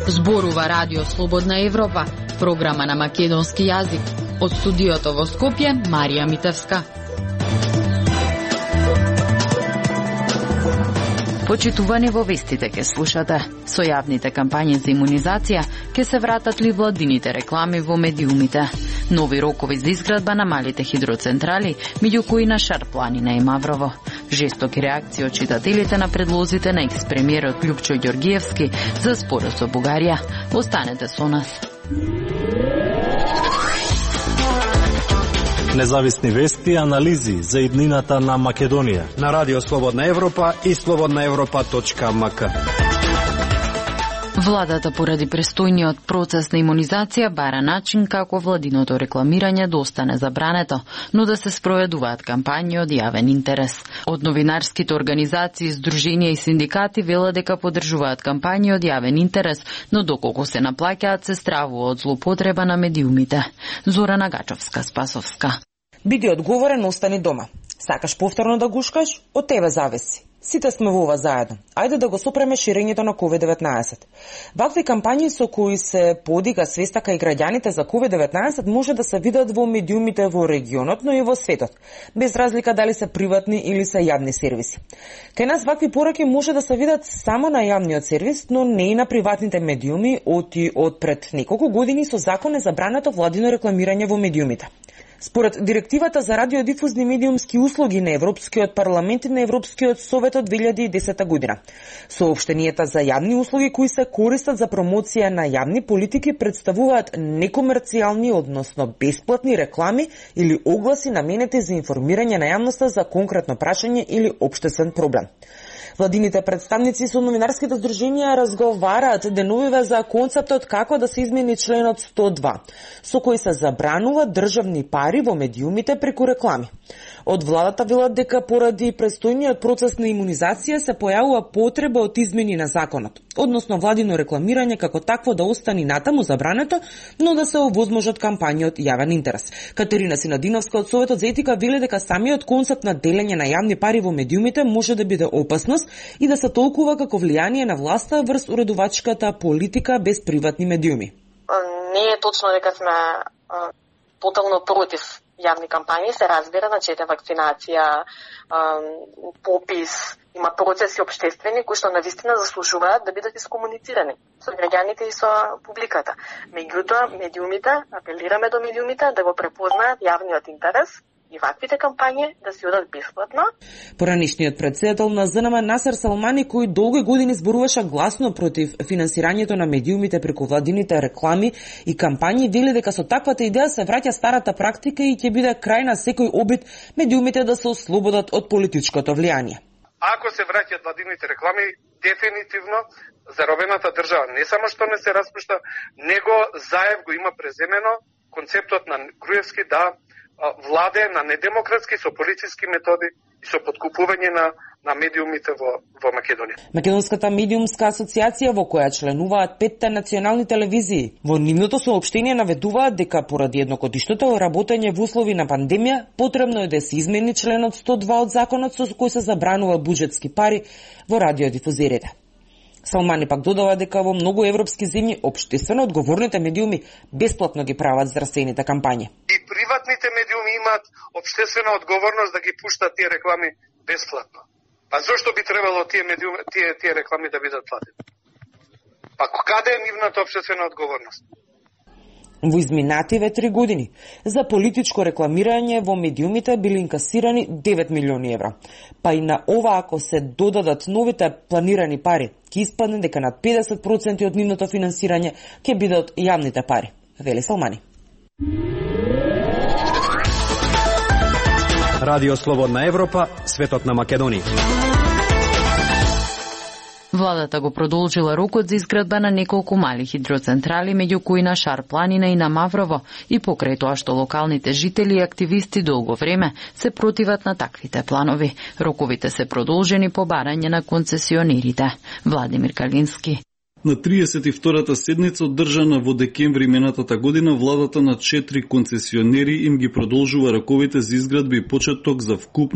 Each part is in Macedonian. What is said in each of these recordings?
Зборува Радио Слободна Европа, програма на македонски јазик. Од студиото во Скопје, Марија Митевска. Почитувани, во вестите ке слушате. Со јавните кампањи за имунизација ке се вратат ли владините реклами во медиумите. Нови рокови за изградба на малите хидроцентрали, меѓу кои на Шар планина и Маврово. Жестоки реакции од читателите на предлозите на екс-премиерот Љупчо Ѓоргиевски за спорот со Бугарија. Останете со нас. Независни вести и анализи за иднината на Македонија на Радио Слободна Европа и slobodnaevropa.mk. Владата поради престојниот процес на имунизација бара начин како владиното рекламирање да остане забрането, но да се спроведуваат кампањи од јавен интерес. Од новинарските организации, здруженија и синдикати велат дека поддржуваат кампањи од јавен интерес, но доколку се наплаќаат се стравува од злоупотреба на медиумите. Зорана Гачовска-Спасовска. Биди одговорен, остани дома. Сакаш повторно да гушкаш? Од тебе зависи. Сите сме во ова заедно. Ајде да го сопреме ширењето на COVID-19. Вакви кампањи со кои се подига свеста кај граѓаните за COVID-19 може да се видат во медиумите во регионот, но и во светот, без разлика дали се приватни или се јавни сервиси. Кај нас вакви пораки може да се видат само на јавниот сервис, но не и на приватните медиуми, од пред неколку години со закон е забрането владино рекламирање во медиумите. Според Директивата за радиодифузни медиумски услуги на Европскиот парламент и на Европскиот совет од 2010 година, соопштенијата за јавни услуги кои се користат за промоција на јавни политики представуваат некомерцијални, односно бесплатни реклами или огласи наменети за информирање на јавноста за конкретно прашање или општествен проблем. Владините представници со новинарските здруженија разговараат деновиве за концептот како да се измени членот 102, со кој се забранува државни пари во медиумите преку реклами. Од владата велат дека поради престојниот процес на имунизација се појавува потреба од измени на законот, односно владино рекламирање како такво да остани натаму забрането, но да се овозможат кампањи од јавен интерес. Катерина Синадиновска од Советот за етика вели дека самиот концепт на делење на јавни пари во медиумите може да биде опасност и да се толкува како влијание на власта врз уредувачката политика без приватни медиуми. Не е точно дека сме тотално против јавни кампањи, се разбира, значи вакцинација, попис, има процеси општествени кои што навистина заслужуваат да бидат искомуницирани со граѓаните и со публиката. Меѓутоа, медиумите, апелираме до медиумите да го препознаат јавниот интерес и ваквите кампањи да се одат бесплатно. Поранишниот претседател на ЗНМ Насер Салмани, кој долги години зборуваше гласно против финансирањето на медиумите преку владините реклами и кампањи, вели дека со таквата идеја се враќа старата практика и ќе биде крај на секој обид медиумите да се ослободат од политичкото влијание. Ако се враќаат владините реклами, дефинитивно заробената држава не само што не се распушта, него заев го има преземено концептот на Груевски да владе на недемократски со полициски методи и со подкупување на медиумите во Македонија. Македонската медиумска асоциација, во која членуваат 5 национални телевизии, во нивното соопштение наведуваат дека поради еднокотиштото работење во услови на пандемија, потребно е да се измени членот 102 од законот со кој се забранува буџетски пари во радиодифузерите. Салмани пак додава дека во многу европски земји општествено одговорните медиуми бесплатно ги прават здравствените кампањи. И приватните медиуми имаат општествена одговорност да ги пуштат тие реклами бесплатно. Па зошто би требало тие реклами да бидат платени? Па каде е нивната општествена одговорност? Во изминативе 3 години за политичко рекламирање во медиумите били инкасирани 9 милиони евра. Па и на ова, ако се додадат новите планирани пари, ќе испадне дека над 50% од нивното финансирање ќе биде од јавните пари, вели Салмани. Радио Слободна Европа, светот на Македонија. Владата го продолжила рокот за изградба на неколку мали хидроцентрали, меѓу кои на Шар планина и на Маврово, и покрај тоа што локалните жители и активисти долго време се противат на таквите планови. Роковите се продолжени по барање на концесионерите. Владимир Калински. На 32-та седница одржана во декември минатата година, владата на 4 концесионери им ги продолжува раковите за изградби и почеток за вкупно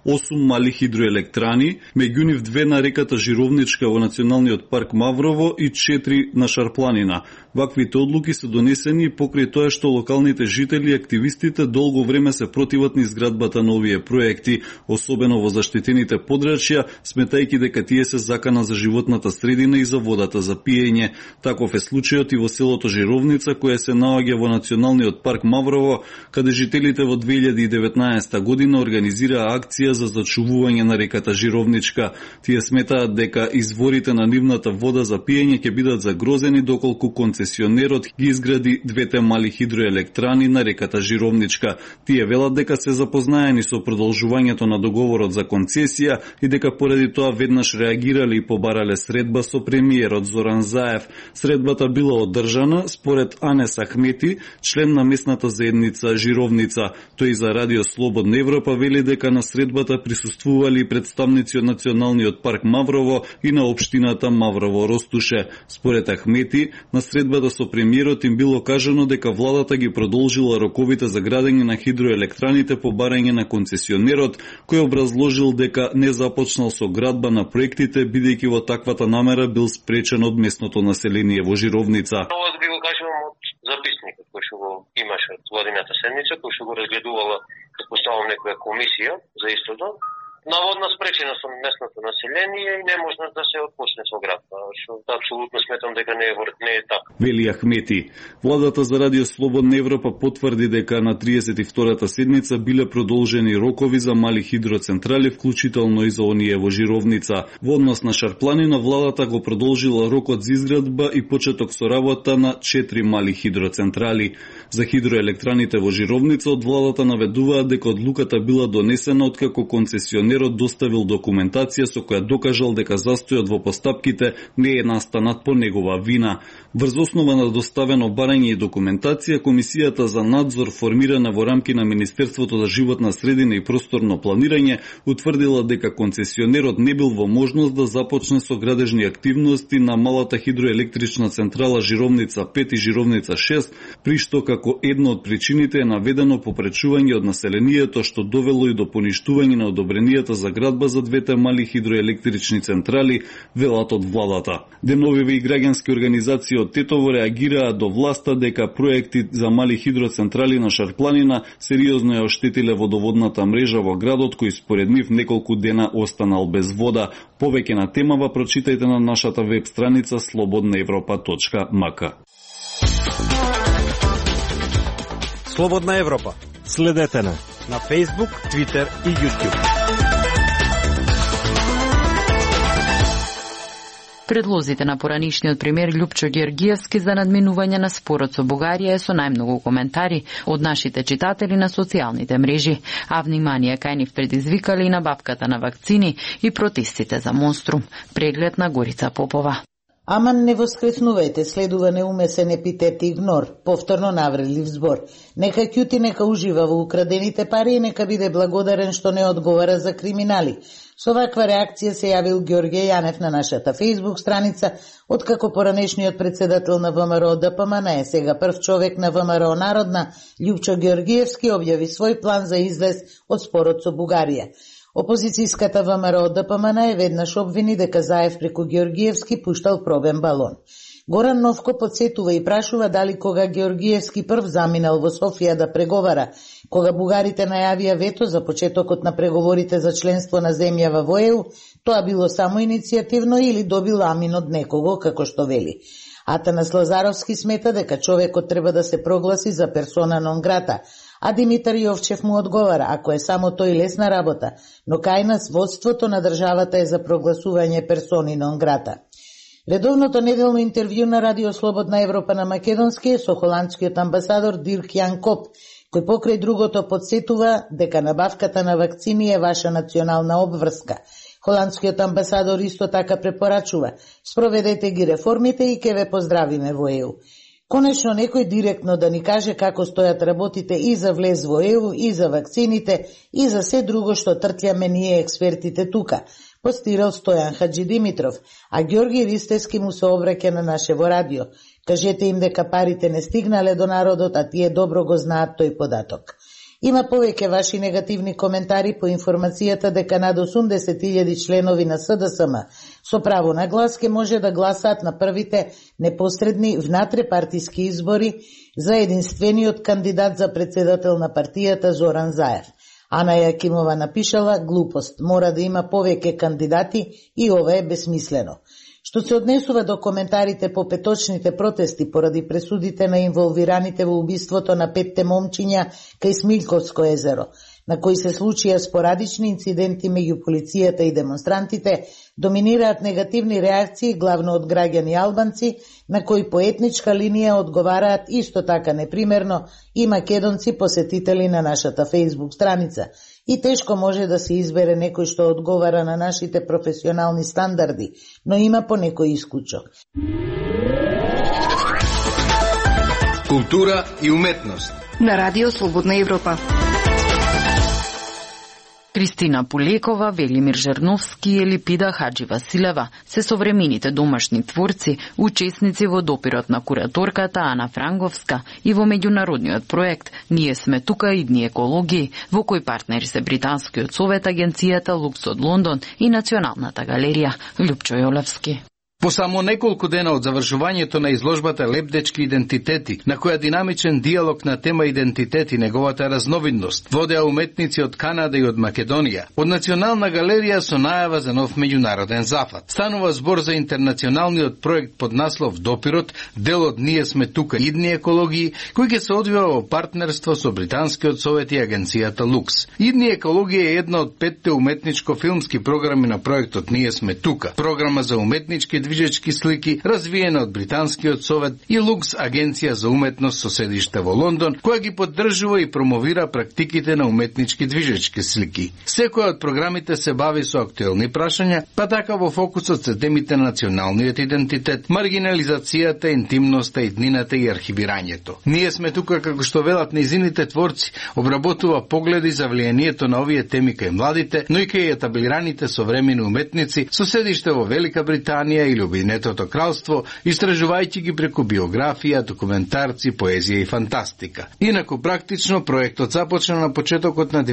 8 мали хидроелектрани, меѓу нив 2 на реката Жировничка во Националниот парк Маврово и 4 на Шарпланина. Ваквите одлуки се донесени покрај тоа што локалните жители и активистите долго време се противат низ изградбата на овие проекти, особено во заштитените подрачја, сметајќи дека тие се закана за животната средина и за водата за пиење. Таков е случајот и во селото Жировница, кое се наоѓа во Националниот парк Маврово, каде жителите во 2019 година организираа акција за зачувување на реката Жировничка. Тие сметаат дека изворите на нивната вода за пиење ќе бидат загрозени доколку концесионерот ги изгради 2 мали хидроелектрани на реката Жировничка. Тие велат дека се запознаени со продолжувањето на договорот за концесија и дека поради тоа веднаш реагирале и побарале средба со премиерот Зоран Заев. Средбата била одржана според Анес Ахмети, член на местната заедница Жировница. Тој за Радио Слободна Европа вели дека на средбата присуствували представници од Националниот парк Маврово и на општината Маврово-Ростуше. Според Ахмети, на средбата со премиерот им било кажано дека владата ги продолжила роковите за градење на хидроелектраните по барање на концесионерот, кој образложил дека не започнал со градба на проектите, бидејќи во таквата намера бил спречен од местното население во Жировница. Ова би го кажувам од записникот кој што го имаше од владината седница, кој што го разгледувала, предпоставам, некоја комисија за истото. Наводна спреченост од местното население и не можна да се отпочне со градба, што апсолутно сметам дека не е така. Вели Ахмети. Владата за Радио Слободна Европа потврди дека на 32-та седница биле продолжени рокови за мали хидроцентрали, вклучително и за оние во Жировница. Во однос на Шарпланина, владата го продолжила рокот за изградба и почеток со работа на 4 мали хидроцентрали. За хидроелектраните во Жировница од владата наведуваат дека одлуката била донесена откако концесионерот доставил документација со која докажал дека застојот во постапките не е настанат по негова вина. Врз основа на доставено барање и документација, Комисијата за надзор формирана во рамки на Министерството за животна средина и просторно планирање утврдила дека концесионерот не бил во можност да започне со градежни активности на малата хидроелектрична централа Жировница 5 и Жировница 6, при што како една од причините е наведено попречување од населението што довело и до поништување на одобренијата за градба за 2 мали хидроелектрични централи, велат од владата. Деновиве и граѓански организации од Тетово реагираа до власта дека проекти за мали хидроцентрали на Шарпланина сериозно ја оштетиле водоводната мрежа во градот, кој според нив неколку дена останал без вода. Повеќе на темава прочитајте на нашата веб страница slobodnaevropa.mk. Слободна Европа. Следете на Facebook, Twitter и YouTube. Предлозите на поранишниот премиер Љупчо Георгиевски за надминување на спорот со Бугарија е со најмногу коментари од нашите читатели на социјалните мрежи, а внимание кај нив предизвикали и набавката на вакцини и протестите за Монструм. Преглед на Горица Попова. Аман не воскреснувајте, следува неумесен епитет и игнор, повторно навредлив збор. Нека ќути, нека ужива во украдените пари и нека биде благодарен што не одговара за криминали. Со ваква реакција се јавил Ѓорѓе Јанев на нашата Facebook страница, откако поранешниот председател на ВМРО ДПМН е сега прв човек на ВМРО Народна, Љупчо Георгиевски објави свој план за излез од спорот со Бугарија. Опозицијската ВМРО ДПМН е веднаш обвини дека Заев преку Георгиевски пуштал пробен балон. Горан Новко подсетува и прашува дали кога Георгиевски прв заминал во Софија да преговара, кога бугарите најавија вето за почетокот на преговорите за членство на земјава во ЕУ, тоа било само иницијативно или добил амин од некого, како што вели. Атанас Лазаровски смета дека човекот треба да се прогласи за персона нон грата, а Димитар Јовчев му одговара, ако е само тој лесна работа, но кај нас водството на државата е за прогласување персони нон грата. Редовното неделно интервју на Радио Слободна Европа на македонски е со холандскиот амбасадор Дирк Јан Коп, кој покрај другото подсетува дека набавката на вакцини е ваша национална обврска. Холандскиот амбасадор исто така препорачува: спроведете ги реформите и ќе ве поздравиме во ЕУ. Конечно некој директно да ни каже како стојат работите и за влез во ЕУ, и за вакцините, и за се друго што тртљаме ние експертите тука, постирал Стојан Хаджи Димитров, а Ѓорги Ристевски му се обраќа на нашево радио. Кажете им дека парите не стигнале до народот, а тие добро го знаат тој податок. Има повеќе ваши негативни коментари по информацијата дека над 80.000 членови на СДСМ со право на глас ке може да гласаат на првите непосредни внатрепартиски избори за единствениот кандидат за председател на партијата Зоран Заев. Ана Јакимова напишала: глупост, мора да има повеќе кандидати и ова е бесмислено. Што се однесува до коментарите по петочните протести поради пресудите на инволвираните во убиството на 5 момчиња кај Смилковско езеро, на кои се случија спорадични инциденти меѓу полицијата и демонстрантите, доминираат негативни реакции главно од граѓани албанци, на кои по етничка линија одговараат исто така непримерно и македонци посетители на нашата Facebook страница. И тешко може да се избере некој што одговара на нашите професионални стандарди, но има по некој исклучок. Култура и уметност на Радио Слободна Европа. Кристина Пулекова, Велимир Жерновски и Елпида Хадживасилева се современите домашни творци, учесници во допирот на кураторката Ана Франговска и во меѓународниот проект Ние сме тука, идни екологии, во кој партнери се Британскиот совет, агенцијата Лукс од Лондон и Националната галерија. Лјупчо Јолевски. По само неколку дена од завршувањето на изложбата Лебдечки идентитети, на која динамичен диалог на тема идентитет и неговата разновидност водеа уметници од Канада и од Македонија, од Национална галерија со најава за нов меѓународен зафат. Станува збор за интернационалниот проект под наслов Допирот, дел од Ние сме тука, идни екологии, кој ќе се одвива во партнерство со Британскиот совет и агенцијата Лукс. Идни екологија е една од 5 уметничко-филмски програми на проектот Ние сме тука, програма за уметнички движечки слики, развиена од Британскиот совет и Лукс агенција за уметност со седиште во Лондон, која ги поддржува и промовира практиките на уметнички движечки слики. Секоја од програмите се бави со актуелни прашања, па така во фокусот се темите на националниот идентитет, маргинализацијата, интимноста, иднината и архивирањето. Ние сме тука, како што велат нејзините творци, обработува погледи за влијанието на овие теми кај младите, но и кај етаблираните современи уметници со седиште во Велика Британија или Обединетото кралство, истражувајќи ги преку биографија, документарци, поезија и фантастика. Инаку практично проектот започна на почетокот на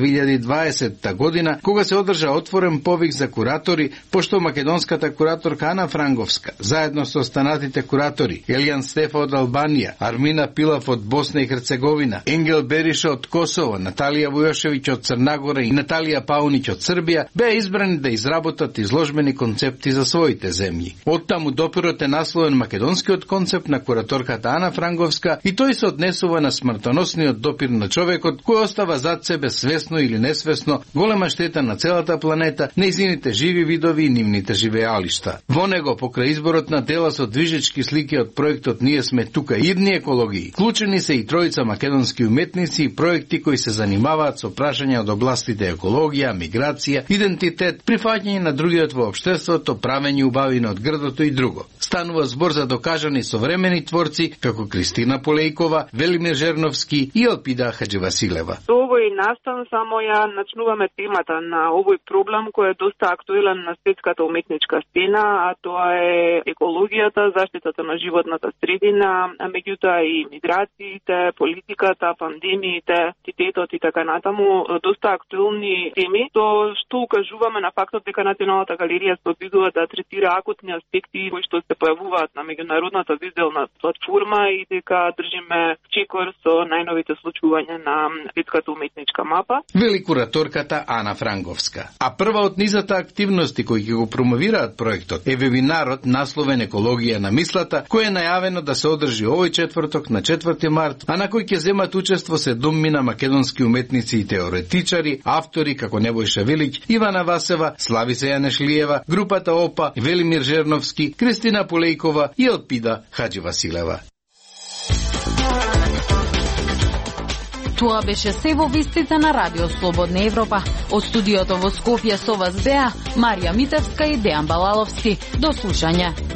2020 година, кога се одржа отворен повик за куратори, пошто македонската кураторка Ана Франговска, заедно со останатите куратори Елијан Стефа од Албанија, Армина Пилав од Босна и Херцеговина, Енгел Бериша од Косово, Наталија Војошевиќ од Црнагора и Наталија Пауниќ од Србија, беа избрани да изработат изложбени концепти за своите земји. Оттаму допирот е насловен македонскиот концепт на кураторката Ана Франговска и тој се однесува на смртоносниот допир на човекот кој остава зад себе свесно или несвесно голема штета на целата планета, нејзините живи видови и нивните живеалишта. Во него, покрај изборот на дела со движечки слики од проектот Ние сме тука, идни екологии, вклучени се и тројца македонски уметници и проекти кои се занимаваат со прашања од областите екологија, миграција, идентитет, прифаќање на другиот во општеството, правење убавина од грдото и друго. Станува збор за докажани современи творци како Кристина Полејкова, Велимир Жерновски и Елпида Хадживасилева. Со овој настан само ја начнуваме темата на овој проблем кој е доста актуелен на светската уметничка сцена, а тоа е екологијата, заштитата на животната средина, а меѓутоа и миграциите, политиката, пандемиите, титетот и така натаму, доста актуелни теми, то што укажуваме на фактот дека Националната галерија се обидува да третира акутни аспекти кои што се појавуваат на меѓународната визуелна платформа и дека држиме чекор со најновите случувања на светската уметничка мапа. Вели кураторката Ана Франговска. А прва од низата активности кои ќе го промовираат проектот е вебинарот насловен Екологија на мислата, кој е најавено да се одржи овој четврток на 4 март, а на кој ќе земат учество 7 македонски уметници и теоретичари, автори како Небојша Велиќ, Ивана Васева, Славица Јанешлиева, групата ОПА, Велимир Жерновски, Кристина Полејкова и Елпида Хадживасилева. Тоа беше се во вестите на Радио Слободна Европа. Од студиото во Скопје со вас беа Марија Митевска и Дејан Балаловски. До слушање.